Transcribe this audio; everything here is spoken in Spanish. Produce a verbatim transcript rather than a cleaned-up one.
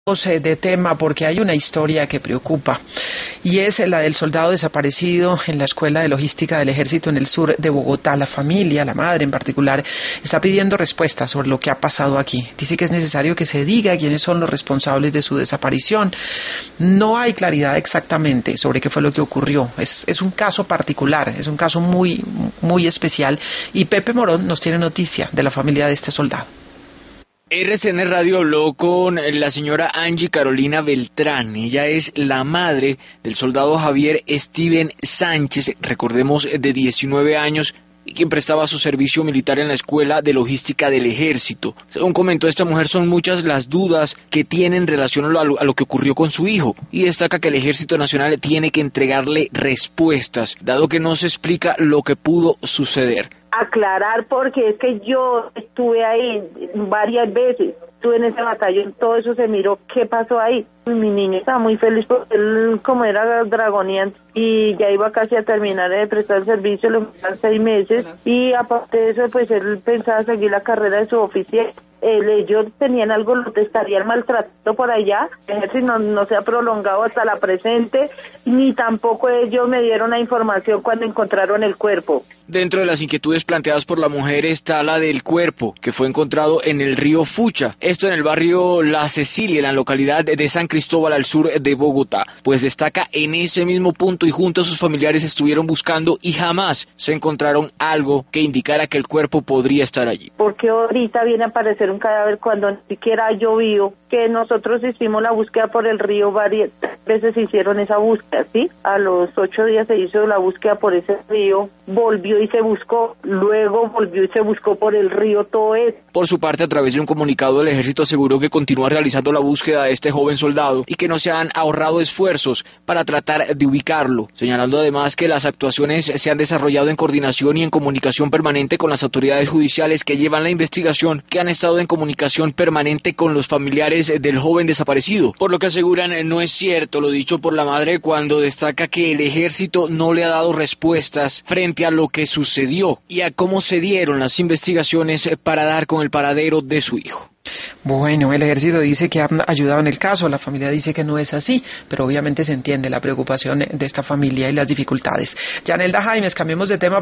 de tema porque hay una historia que preocupa y es la del soldado desaparecido en la Escuela de Logística del Ejército en el sur de Bogotá. La familia, la madre en particular, está pidiendo respuestas sobre lo que ha pasado aquí. Dice que es necesario que se diga quiénes son los responsables de su desaparición. No hay claridad exactamente sobre qué fue lo que ocurrió. Es, es un caso particular, es un caso muy, muy especial y Pepe Morón nos tiene noticia de la familia de este soldado. R C N Radio habló con la señora Angie Carolina Beltrán. Ella es la madre del soldado Javier Steven Sánchez, recordemos de diecinueve años, y quien prestaba su servicio militar en la Escuela de Logística del Ejército. Según comentó esta mujer, son muchas las dudas que tiene en relación a lo, a lo que ocurrió con su hijo, y destaca que el Ejército Nacional tiene que entregarle respuestas, dado que no se explica lo que pudo suceder. Aclarar, porque es que yo estuve ahí varias veces, estuve en ese batallón, todo eso se miró, ¿qué pasó ahí? Mi niño estaba muy feliz porque él, como era dragoneante y ya iba casi a terminar de prestar el servicio, le faltan seis meses, y aparte de eso, pues él pensaba seguir la carrera de su oficial. El, ellos tenían algo, lo estarían maltratando por allá, el ejército no, no se ha prolongado hasta la presente, ni tampoco ellos me dieron la información cuando encontraron el cuerpo. Dentro de las inquietudes planteadas por la mujer está la del cuerpo, que fue encontrado en el río Fucha, esto en el barrio La Cecilia, en la localidad de San Cristóbal, al sur de Bogotá, pues destaca en ese mismo punto y junto a sus familiares estuvieron buscando y jamás se encontraron algo que indicara que el cuerpo podría estar allí. Porque ahorita viene a aparecer un cadáver cuando ni siquiera ha llovido, que nosotros hicimos la búsqueda por el río, varias veces se hicieron esa búsqueda, ¿sí? A los ocho días se hizo la búsqueda por ese río, volvió y se buscó, luego volvió y se buscó por el río todo eso. Por su parte, a través de un comunicado, el ejército aseguró que continúa realizando la búsqueda de este joven soldado y que no se han ahorrado esfuerzos para tratar de ubicarlo, señalando además que las actuaciones se han desarrollado en coordinación y en comunicación permanente con las autoridades judiciales que llevan la investigación, que han estado en comunicación permanente con los familiares del joven desaparecido, por lo que aseguran no es cierto lo dicho por la madre cuando destaca que el ejército no le ha dado respuestas frente a lo que sucedió y a cómo se dieron las investigaciones para dar con el paradero de su hijo. Bueno, el ejército dice que han ayudado en el caso, la familia dice que no es así, pero obviamente se entiende la preocupación de esta familia y las dificultades. Yanelda Jaimes, cambiemos de tema.